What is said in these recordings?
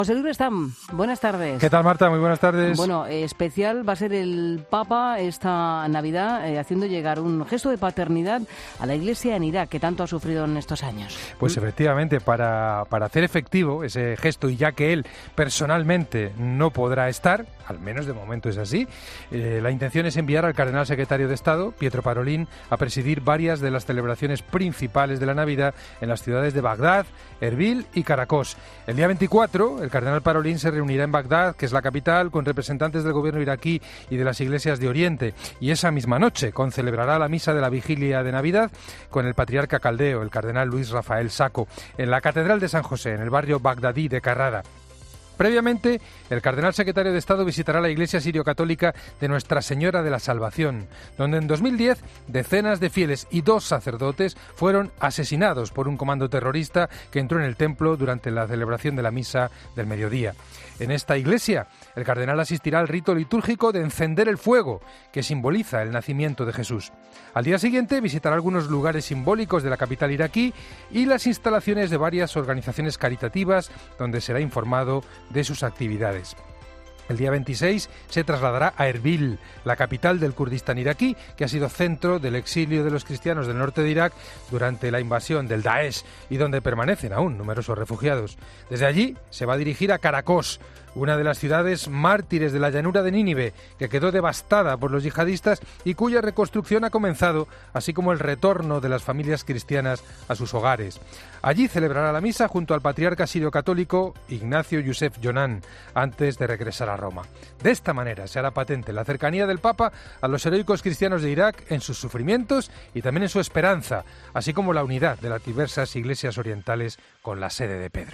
José Luis Restam, buenas tardes. ¿Qué tal, Marta? Muy buenas tardes. Bueno, especial va a ser el Papa esta Navidad haciendo llegar un gesto de paternidad a la Iglesia en Irak, que tanto ha sufrido en estos años. Pues efectivamente, para hacer efectivo ese gesto, y ya que él personalmente no podrá estar, al menos de momento es así, la intención es enviar al cardenal secretario de Estado, Pietro Parolin, a presidir varias de las celebraciones principales de la Navidad en las ciudades de Bagdad, Erbil y Caracas. El día 24, el cardenal Parolin se reunirá en Bagdad, que es la capital, con representantes del gobierno iraquí y de las iglesias de Oriente. Y esa misma noche concelebrará la misa de la vigilia de Navidad con el patriarca caldeo, el cardenal Luis Rafael Sacco, en la Catedral de San José, en el barrio bagdadí de Carrara. Previamente, el cardenal secretario de Estado visitará la iglesia sirio-católica de Nuestra Señora de la Salvación, donde en 2010 decenas de fieles y 2 sacerdotes fueron asesinados por un comando terrorista que entró en el templo durante la celebración de la misa del mediodía. En esta iglesia, el cardenal asistirá al rito litúrgico de encender el fuego, que simboliza el nacimiento de Jesús. Al día siguiente visitará algunos lugares simbólicos de la capital iraquí y las instalaciones de varias organizaciones caritativas, donde será informado de sus actividades. El día 26 se trasladará a Erbil, la capital del Kurdistán iraquí, que ha sido centro del exilio de los cristianos del norte de Irak durante la invasión del Daesh y donde permanecen aún numerosos refugiados. Desde allí se va a dirigir a Caracas, una de las ciudades mártires de la llanura de Nínive, que quedó devastada por los yihadistas y cuya reconstrucción ha comenzado, así como el retorno de las familias cristianas a sus hogares. Allí celebrará la misa junto al patriarca sirio-católico Ignacio Yusef Yonan, antes de regresar a Roma. De esta manera se hará patente la cercanía del Papa a los heroicos cristianos de Irak en sus sufrimientos y también en su esperanza, así como la unidad de las diversas iglesias orientales con la sede de Pedro.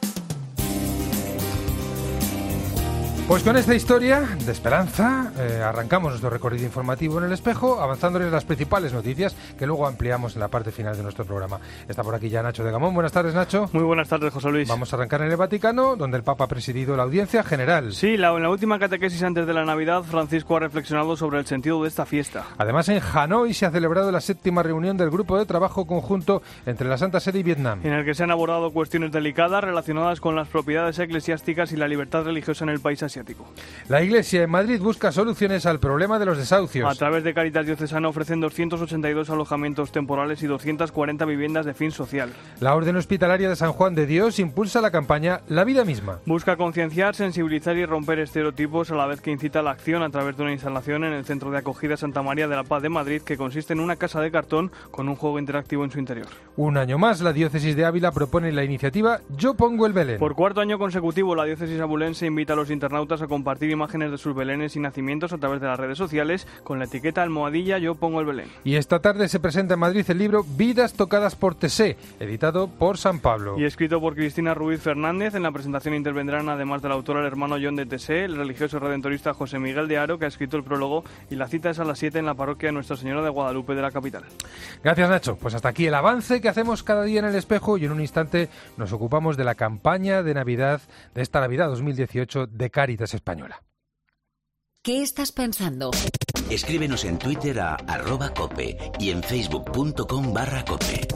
Pues con esta historia de esperanza arrancamos nuestro recorrido informativo en El Espejo, avanzándoles las principales noticias que luego ampliamos en la parte final de nuestro programa. Está por aquí ya Nacho de Gamón. Buenas tardes, Nacho. Muy buenas tardes, José Luis. Vamos a arrancar en el Vaticano, donde el Papa ha presidido la audiencia general. Sí, en la última catequesis antes de la Navidad, Francisco ha reflexionado sobre el sentido de esta fiesta. Además, en Hanoi se ha celebrado la 7ª reunión del Grupo de Trabajo Conjunto entre la Santa Sede y Vietnam, en el que se han abordado cuestiones delicadas relacionadas con las propiedades eclesiásticas y la libertad religiosa en el país asiático. La Iglesia en Madrid busca soluciones al problema de los desahucios. A través de Cáritas Diocesana ofrecen 282 alojamientos temporales y 240 viviendas de fin social. La Orden Hospitalaria de San Juan de Dios impulsa la campaña La Vida Misma. Busca concienciar, sensibilizar y romper estereotipos a la vez que incita a la acción a través de una instalación en el Centro de Acogida Santa María de la Paz de Madrid, que consiste en una casa de cartón con un juego interactivo en su interior. Un año más, la Diócesis de Ávila propone la iniciativa Yo Pongo el Belén. Por 4º año consecutivo, la Diócesis abulense invita a los internautas a compartir imágenes de sus belenes y nacimientos a través de las redes sociales con la etiqueta almohadilla Yo Pongo el Belén. Y esta tarde se presenta en Madrid el libro Vidas tocadas por Tessé, editado por San Pablo. Y escrito por Cristina Ruiz Fernández. En la presentación intervendrán, además del autor, el hermano John de Tessé, el religioso redentorista José Miguel de Haro, que ha escrito el prólogo, y la cita es a las 7 en la parroquia de Nuestra Señora de Guadalupe de la capital. Gracias, Nacho. Pues hasta aquí el avance que hacemos cada día en El Espejo, y en un instante nos ocupamos de la campaña de Navidad, de esta Navidad 2018 de Cáritas Española. ¿Qué estás pensando? Escríbenos en Twitter a @cope y en facebook.com/cope.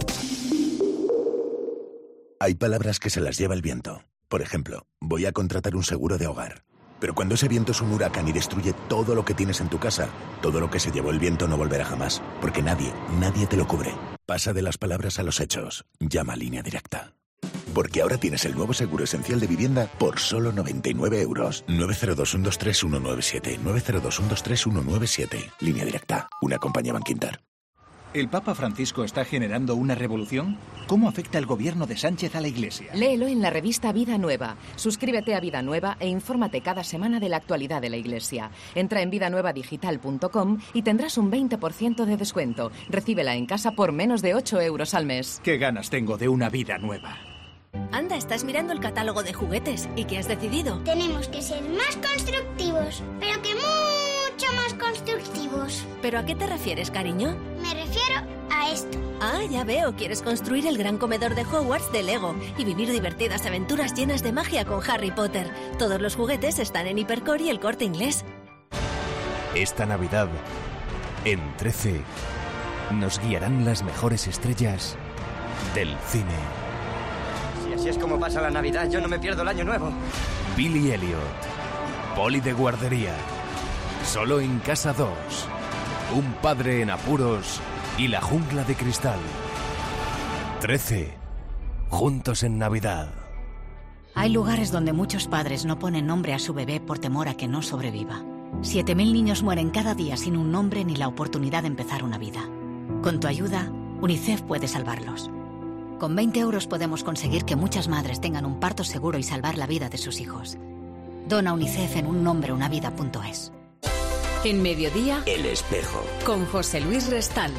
Hay palabras que se las lleva el viento. Por ejemplo, voy a contratar un seguro de hogar. Pero cuando ese viento es un huracán y destruye todo lo que tienes en tu casa, todo lo que se llevó el viento no volverá jamás, porque nadie te lo cubre. Pasa de las palabras a los hechos. Llama a Línea Directa. Porque ahora tienes el nuevo seguro esencial de vivienda por solo 99 euros. 902-123-197. 902-123-197. Línea Directa. Una compañía Bankinter. ¿El Papa Francisco está generando una revolución? ¿Cómo afecta el gobierno de Sánchez a la Iglesia? Léelo en la revista Vida Nueva. Suscríbete a Vida Nueva e infórmate cada semana de la actualidad de la Iglesia. Entra en vidanuevadigital.com y tendrás un 20% de descuento. Recíbela en casa por menos de 8 euros al mes. ¡Qué ganas tengo de una vida nueva! Anda, estás mirando el catálogo de juguetes. ¿Y qué has decidido? Tenemos que ser más constructivos, pero que mucho más constructivos. ¿Pero a qué te refieres, cariño? Me refiero a esto. Ah, ya veo. Quieres construir el gran comedor de Hogwarts de Lego y vivir divertidas aventuras llenas de magia con Harry Potter. Todos los juguetes están en Hipercore y El Corte Inglés. Esta Navidad, en 13, nos guiarán las mejores estrellas del cine. Si es como pasa la Navidad, yo no me pierdo el Año Nuevo. Billy Elliot, poli de guardería, solo en Casa 2, un padre en apuros y la jungla de cristal. 13, juntos en Navidad. Hay lugares donde muchos padres no ponen nombre a su bebé por temor a que no sobreviva. 7.000 niños mueren cada día sin un nombre ni la oportunidad de empezar una vida. Con tu ayuda, UNICEF puede salvarlos. Con 20 euros podemos conseguir que muchas madres tengan un parto seguro y salvar la vida de sus hijos. Dona UNICEF en unnombreuNavida.es. En Mediodía, El Espejo. con José Luis Restán.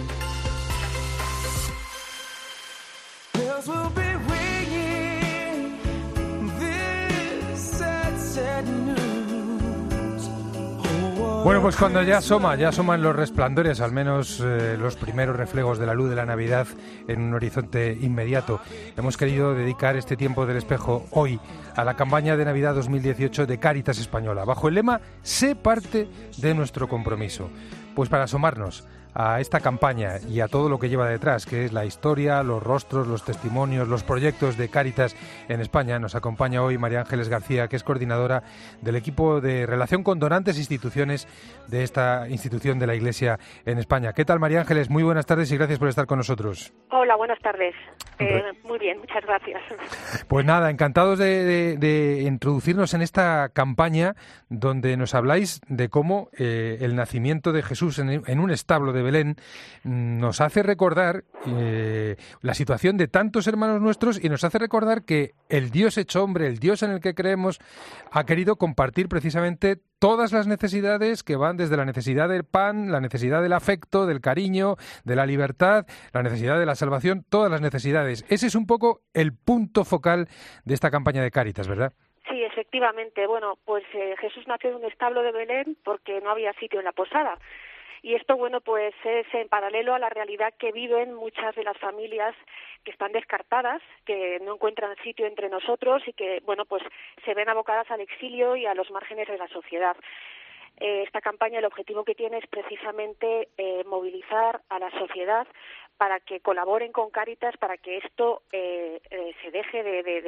Bueno, pues cuando ya asoman los resplandores, al menos los primeros reflejos de la luz de la Navidad en un horizonte inmediato, hemos querido dedicar este tiempo del espejo hoy a la campaña de Navidad 2018 de Cáritas Española, bajo el lema "Sé parte de nuestro compromiso". Pues para asomarnos a esta campaña y a todo lo que lleva detrás, que es la historia, los rostros, los testimonios, los proyectos de Cáritas en España, nos acompaña hoy María Ángeles García, que es coordinadora del equipo de relación con donantes e instituciones de esta institución de la Iglesia en España. ¿Qué tal, María Ángeles? Muy buenas tardes y gracias por estar con nosotros. Hola, buenas tardes. Muy bien, muchas gracias. Pues nada, encantados de introducirnos en esta campaña donde nos habláis de cómo el nacimiento de Jesús en un establo de Belén nos hace recordar la situación de tantos hermanos nuestros y nos hace recordar que el Dios hecho hombre, el Dios en el que creemos, ha querido compartir precisamente todas las necesidades que van desde la necesidad del pan, la necesidad del afecto, del cariño, de la libertad, la necesidad de la salvación, todas las necesidades. Ese es un poco el punto focal de esta campaña de Cáritas, ¿verdad? Sí, efectivamente. Bueno, pues Jesús nació en un establo de Belén porque no había sitio en la posada. Y esto, bueno, pues es en paralelo a la realidad que viven muchas de las familias que están descartadas, que no encuentran sitio entre nosotros y que, bueno, pues se ven abocadas al exilio y a los márgenes de la sociedad. Esta campaña, el objetivo que tiene es precisamente movilizar a la sociedad para que colaboren con Cáritas, para que esto se deje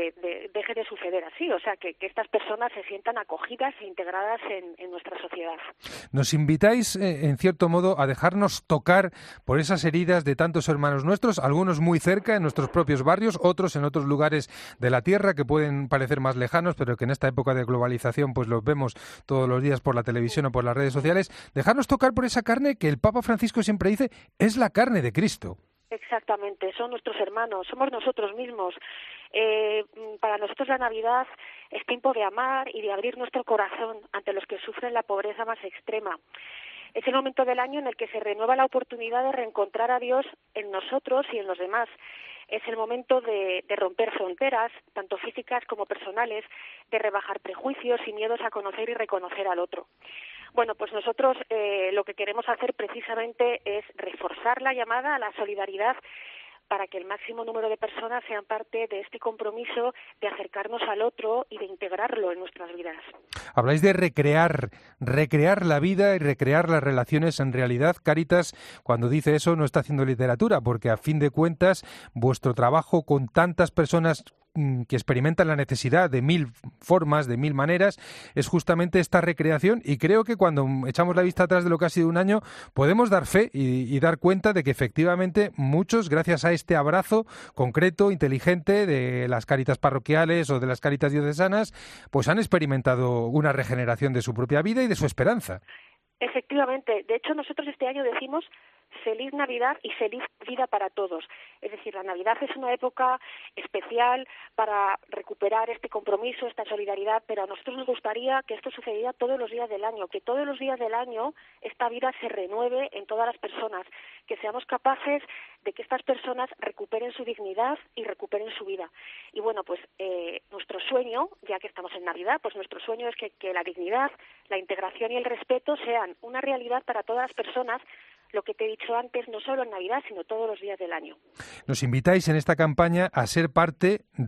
de suceder así, o sea, que estas personas se sientan acogidas e integradas en nuestra sociedad. Nos invitáis, en cierto modo, a dejarnos tocar por esas heridas de tantos hermanos nuestros, algunos muy cerca, en nuestros propios barrios, otros en otros lugares de la tierra que pueden parecer más lejanos, pero que en esta época de globalización pues los vemos todos los días por la televisión o por las redes sociales. Dejarnos tocar por esa carne que el Papa Francisco siempre dice es la carne de Cristo. Exactamente, son nuestros hermanos, somos nosotros mismos. Para nosotros la Navidad es tiempo de amar y de abrir nuestro corazón ante los que sufren la pobreza más extrema. Es el momento del año en el que se renueva la oportunidad de reencontrar a Dios en nosotros y en los demás. Es el momento de romper fronteras, tanto físicas como personales, de rebajar prejuicios y miedos a conocer y reconocer al otro. Bueno, pues nosotros lo que queremos hacer precisamente es reforzar la llamada a la solidaridad para que el máximo número de personas sean parte de este compromiso de acercarnos al otro y de integrarlo en nuestras vidas. Habláis de recrear la vida y recrear las relaciones. En realidad, Cáritas, cuando dice eso, no está haciendo literatura, porque a fin de cuentas, vuestro trabajo con tantas personas que experimentan la necesidad de 1000 formas, de 1000 maneras, es justamente esta recreación, y creo que cuando echamos la vista atrás de lo que ha sido un año, podemos dar fe y dar cuenta de que efectivamente muchos, gracias a este abrazo concreto, inteligente de las Cáritas parroquiales o de las Cáritas diocesanas, pues han experimentado una regeneración de su propia vida y de su esperanza. Efectivamente. De hecho, nosotros este año decimos feliz Navidad y feliz vida para todos. Es decir, la Navidad es una época especial para recuperar este compromiso, esta solidaridad, pero a nosotros nos gustaría que esto sucediera todos los días del año, que todos los días del año esta vida se renueve en todas las personas, que seamos capaces de que estas personas recuperen su dignidad y recuperen su vida. Y bueno, pues nuestro sueño, ya que estamos en Navidad, pues nuestro sueño es que la dignidad, la integración y el respeto sean una realidad para todas las personas, lo que te he dicho antes, no solo en Navidad, sino todos los días del año. Nos invitáis en esta campaña a ser parte de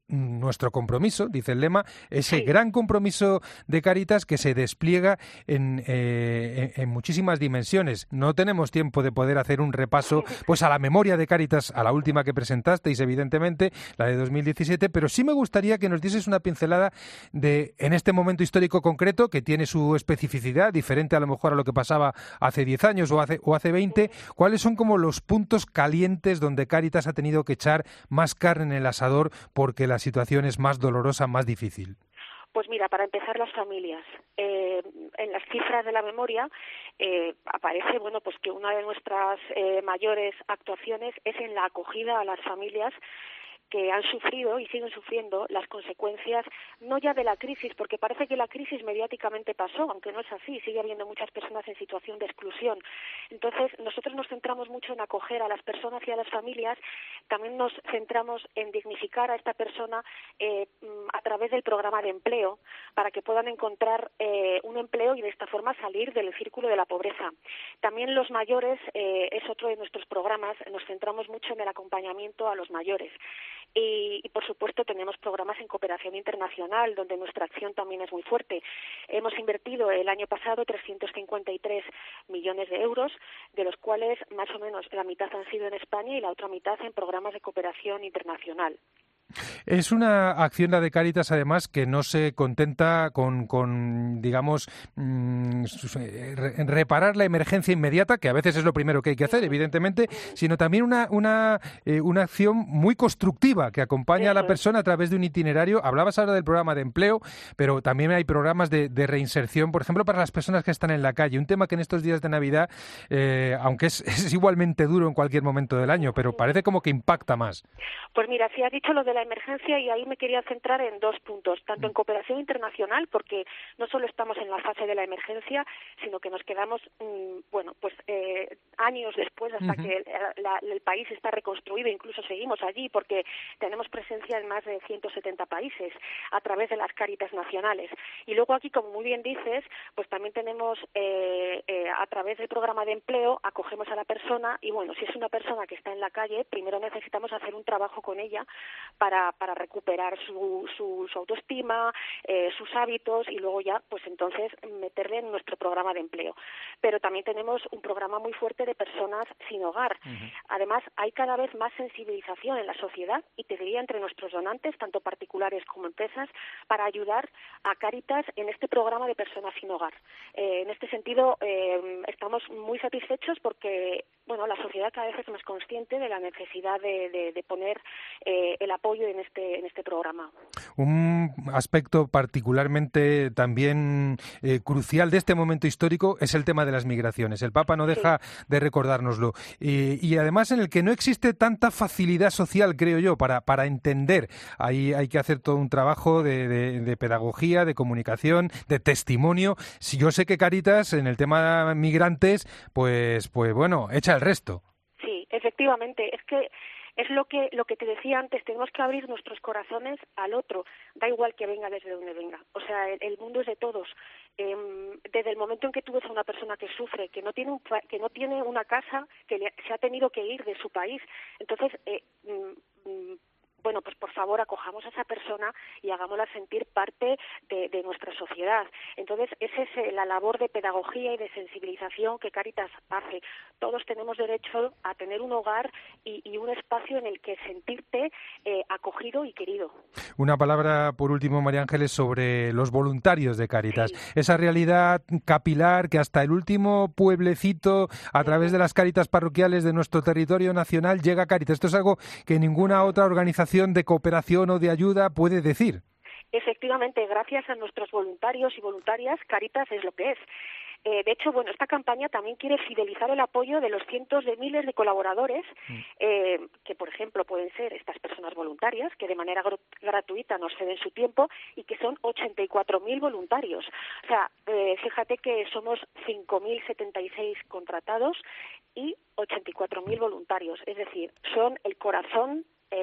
nuestro compromiso, dice el lema, ese gran compromiso de Cáritas que se despliega en muchísimas dimensiones. No tenemos tiempo de poder hacer un repaso pues a la memoria de Cáritas, a la última que presentasteis, evidentemente, la de 2017, pero sí me gustaría que nos dieses una pincelada en este momento histórico concreto, que tiene su especificidad, diferente a lo mejor a lo que pasaba hace 10 años o hace 20, ¿cuáles son como los puntos calientes donde Cáritas ha tenido que echar más carne en el asador porque la situación es más dolorosa, más difícil? Pues mira, para empezar, las familias. En las cifras de la memoria aparece, bueno, pues que una de nuestras mayores actuaciones es en la acogida a las familias que han sufrido y siguen sufriendo las consecuencias, no ya de la crisis, porque parece que la crisis mediáticamente pasó, aunque no es así, sigue habiendo muchas personas en situación de exclusión. Entonces, nosotros nos centramos mucho en acoger a las personas y a las familias, también nos centramos en dignificar a esta persona a través del programa de empleo, para que puedan encontrar un empleo y de esta forma salir del círculo de la pobreza. También los mayores es otro de nuestros programas, nos centramos mucho en el acompañamiento a los mayores. Y, por supuesto, tenemos programas en cooperación internacional, donde nuestra acción también es muy fuerte. Hemos invertido el año pasado 353 millones de euros, de los cuales más o menos la mitad han sido en España y la otra mitad en programas de cooperación internacional. Es una acción, la de Cáritas, además, que no se contenta con digamos, reparar la emergencia inmediata, que a veces es lo primero que hay que hacer, evidentemente, sino también una acción muy constructiva que acompaña a la persona a través de un itinerario. Hablabas ahora del programa de empleo, pero también hay programas de reinserción, por ejemplo, para las personas que están en la calle. Un tema que en estos días de Navidad, aunque es igualmente duro en cualquier momento del año, pero parece como que impacta más. Pues mira, si has dicho lo de la emergencia, y ahí me quería centrar en dos puntos, tanto en cooperación internacional, porque no solo estamos en la fase de la emergencia, sino que nos quedamos, años después hasta que el país está reconstruido, incluso seguimos allí porque tenemos presencia en más de 170 países a través de las Cáritas nacionales. Y luego aquí, como muy bien dices, pues también tenemos a través del programa de empleo, acogemos a la persona y bueno, si es una persona que está en la calle, primero necesitamos hacer un trabajo con ella para recuperar su autoestima, sus hábitos y luego ya, pues entonces meterle en nuestro programa de empleo. Pero también tenemos un programa muy fuerte de personas sin hogar. Además, hay cada vez más sensibilización en la sociedad y te diría entre nuestros donantes, tanto particulares como empresas, para ayudar a Cáritas en este programa de personas sin hogar. En este sentido, estamos muy satisfechos porque, bueno, la sociedad cada vez es más consciente de la necesidad de poner el apoyo en este programa. Un aspecto particularmente también crucial de este momento histórico es el tema de las migraciones. El Papa no deja de recordárnoslo. Y además en el que no existe tanta facilidad social, creo yo, para entender. Ahí hay que hacer todo un trabajo de pedagogía, de comunicación, de testimonio. Si yo sé que Cáritas, en el tema migrantes, pues bueno, echa el resto. Sí, efectivamente. Es que es lo que te decía antes, tenemos que abrir nuestros corazones al otro, da igual que venga desde donde venga. O sea, el mundo es de todos. Desde el momento en que tú ves a una persona que sufre, que no tiene una casa, que se ha tenido que ir de su país, entonces bueno, pues por favor acojamos a esa persona y hagámosla sentir parte de nuestra sociedad. Entonces, esa es la labor de pedagogía y de sensibilización que Cáritas hace. Todos tenemos derecho a tener un hogar y un espacio en el que sentirte acogido y querido. Una palabra, por último, María Ángeles, sobre los voluntarios de Cáritas. Sí. Esa realidad capilar que hasta el último pueblecito, a través de las Cáritas parroquiales de nuestro territorio nacional, llega a Cáritas. Esto es algo que ninguna otra organización de cooperación o de ayuda puede decir. Efectivamente, gracias a nuestros voluntarios y voluntarias, Cáritas es lo que es. De hecho, bueno, esta campaña también quiere fidelizar el apoyo de los cientos de miles de colaboradores que, por ejemplo, pueden ser estas personas voluntarias que de manera gratuita nos ceden su tiempo y que son 84.000 voluntarios. O sea, fíjate que somos 5.076 contratados y 84.000 voluntarios. Es decir, son el corazón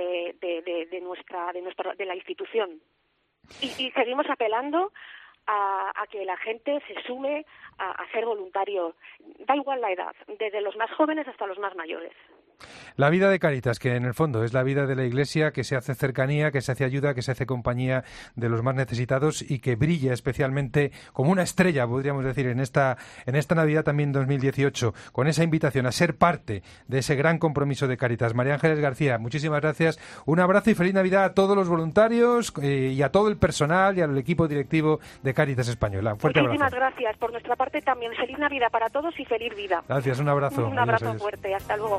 de la institución. Y seguimos apelando a que la gente se sume a ser voluntario, da igual la edad, desde los más jóvenes hasta los más mayores. La vida de Cáritas, que en el fondo es la vida de la Iglesia, que se hace cercanía, que se hace ayuda, que se hace compañía de los más necesitados y que brilla especialmente como una estrella, podríamos decir, en esta Navidad también 2018, con esa invitación a ser parte de ese gran compromiso de Cáritas. María Ángeles García, muchísimas gracias. Un abrazo y feliz Navidad a todos los voluntarios y a todo el personal y al equipo directivo de Cáritas Española. Un fuerte abrazo. Muchísimas gracias. Por nuestra parte también, feliz Navidad para todos y feliz vida. Gracias, un abrazo. Un abrazo fuerte. Hasta luego.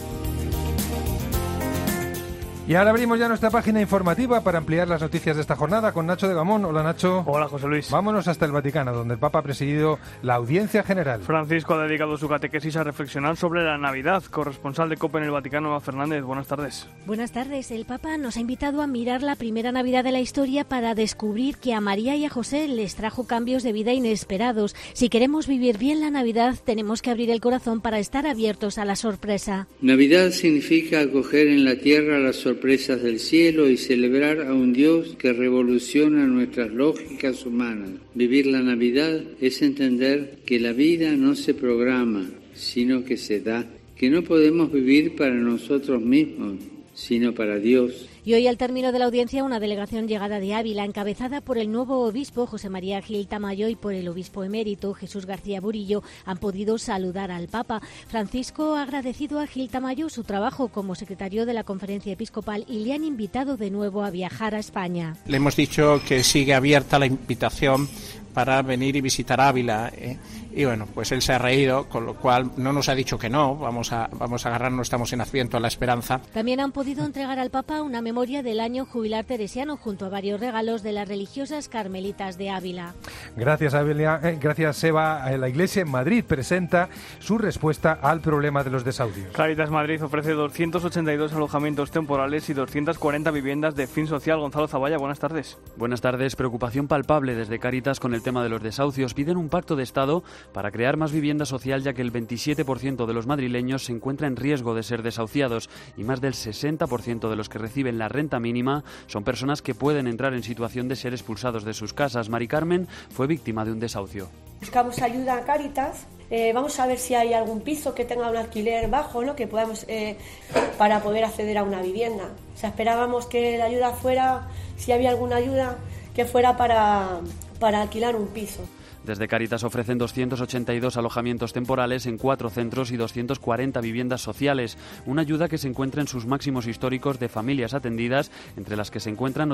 Y ahora abrimos ya nuestra página informativa para ampliar las noticias de esta jornada con Nacho de Gamón. Hola, Nacho. Hola, José Luis. Vámonos hasta el Vaticano, donde el Papa ha presidido la audiencia general. Francisco ha dedicado su catequesis a reflexionar sobre la Navidad. Corresponsal de COPE en el Vaticano, Eva Fernández. Buenas tardes. Buenas tardes. El Papa nos ha invitado a mirar la primera Navidad de la historia para descubrir que a María y a José les trajo cambios de vida inesperados. Si queremos vivir bien la Navidad, tenemos que abrir el corazón para estar abiertos a la sorpresa. Navidad significa acoger en la tierra las sorpresas del cielo y celebrar a un Dios que revoluciona nuestras lógicas humanas. Vivir la Navidad es entender que la vida no se programa, sino que se da, que no podemos vivir para nosotros mismos, sino para Dios. Y hoy, al término de la audiencia, una delegación llegada de Ávila, encabezada por el nuevo obispo José María Gil Tamayo y por el obispo emérito Jesús García Burillo, han podido saludar al Papa. Francisco ha agradecido a Gil Tamayo su trabajo como secretario de la Conferencia Episcopal y le han invitado de nuevo a viajar a España. Le hemos dicho que sigue abierta la invitación para venir y visitar Ávila, y bueno, pues él se ha reído, con lo cual no nos ha dicho que no, vamos a agarrarnos, estamos en Adviento a la esperanza. También han podido entregar al Papa una memoria del año jubilar teresiano junto a varios regalos de las religiosas carmelitas de Ávila. Gracias, gracias, Eva. La Iglesia en Madrid presenta su respuesta al problema de los desahucios. Cáritas Madrid ofrece 282 alojamientos temporales y 240 viviendas de fin social. Gonzalo Zavalla, buenas tardes. Buenas tardes. Preocupación palpable desde Cáritas con el tema de los desahucios. Piden un pacto de Estado para crear más vivienda social, ya que el 27% de los madrileños se encuentra en riesgo de ser desahuciados y más del 60% de los que reciben la renta mínima son personas que pueden entrar en situación de ser expulsados de sus casas. Mari Carmen fue víctima de un desahucio. Buscamos ayuda a Cáritas. Vamos a ver si hay algún piso que tenga un alquiler bajo, ¿no? Que podamos para poder acceder a una vivienda. O sea, esperábamos que la ayuda fuera, si había alguna ayuda, que fuera para alquilar un piso. Desde Cáritas ofrecen 282 alojamientos temporales en 4 centros y 240 viviendas sociales, una ayuda que se encuentra en sus máximos históricos de familias atendidas, entre las que se encuentran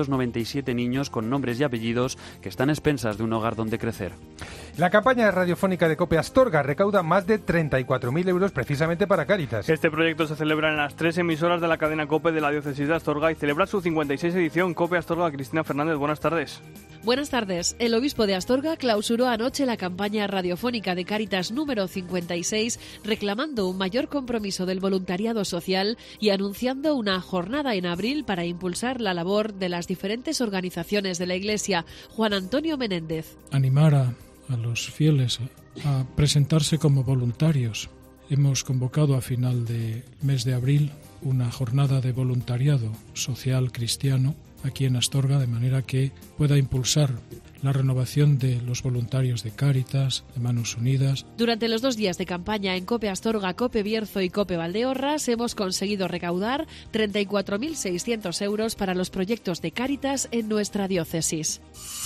897 niños con nombres y apellidos que están a expensas de un hogar donde crecer. La campaña radiofónica de COPE Astorga recauda más de 34.000 euros precisamente para Cáritas. Este proyecto se celebra en las 3 emisoras de la cadena COPE de la diócesis de Astorga y celebra su 56 edición. COPE Astorga, Cristina Fernández, buenas tardes. Buenas tardes. El obispo de Astorga clausuró anoche la campaña radiofónica de Cáritas número 56, reclamando un mayor compromiso del voluntariado social y anunciando una jornada en abril para impulsar la labor de las diferentes organizaciones de la Iglesia. Juan Antonio Menéndez. Animar a los fieles a presentarse como voluntarios. Hemos convocado a final del mes de abril una jornada de voluntariado social cristiano aquí en Astorga, de manera que pueda impulsar la renovación de los voluntarios de Cáritas, de Manos Unidas. Durante los 2 días de campaña en COPE Astorga, COPE Bierzo y COPE Valdeorras hemos conseguido recaudar 34.600 euros para los proyectos de Cáritas en nuestra diócesis.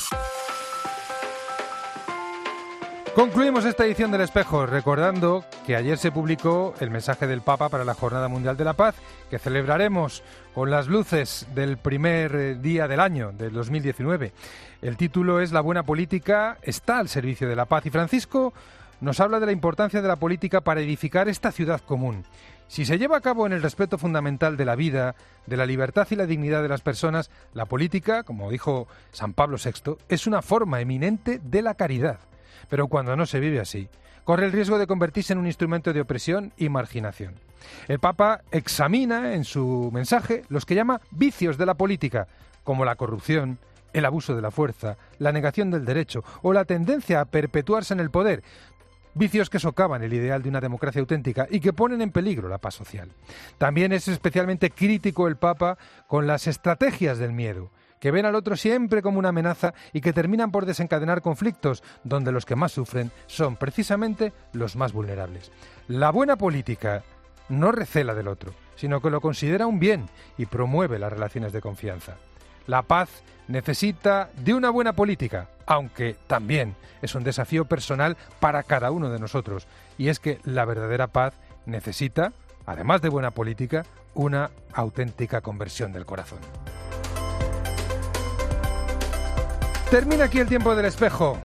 Concluimos esta edición del Espejo recordando que ayer se publicó el mensaje del Papa para la Jornada Mundial de la Paz, que celebraremos con las luces del primer día del año, del 2019. El título es La buena política está al servicio de la paz y Francisco nos habla de la importancia de la política para edificar esta ciudad común. Si se lleva a cabo en el respeto fundamental de la vida, de la libertad y la dignidad de las personas, la política, como dijo San Pablo VI, es una forma eminente de la caridad. Pero cuando no se vive así, corre el riesgo de convertirse en un instrumento de opresión y marginación. El Papa examina en su mensaje los que llama vicios de la política, como la corrupción, el abuso de la fuerza, la negación del derecho o la tendencia a perpetuarse en el poder, vicios que socavan el ideal de una democracia auténtica y que ponen en peligro la paz social. También es especialmente crítico el Papa con las estrategias del miedo, que ven al otro siempre como una amenaza y que terminan por desencadenar conflictos donde los que más sufren son precisamente los más vulnerables. La buena política no recela del otro, sino que lo considera un bien y promueve las relaciones de confianza. La paz necesita de una buena política, aunque también es un desafío personal para cada uno de nosotros. Y es que la verdadera paz necesita, además de buena política, una auténtica conversión del corazón. Termina aquí el tiempo del espejo.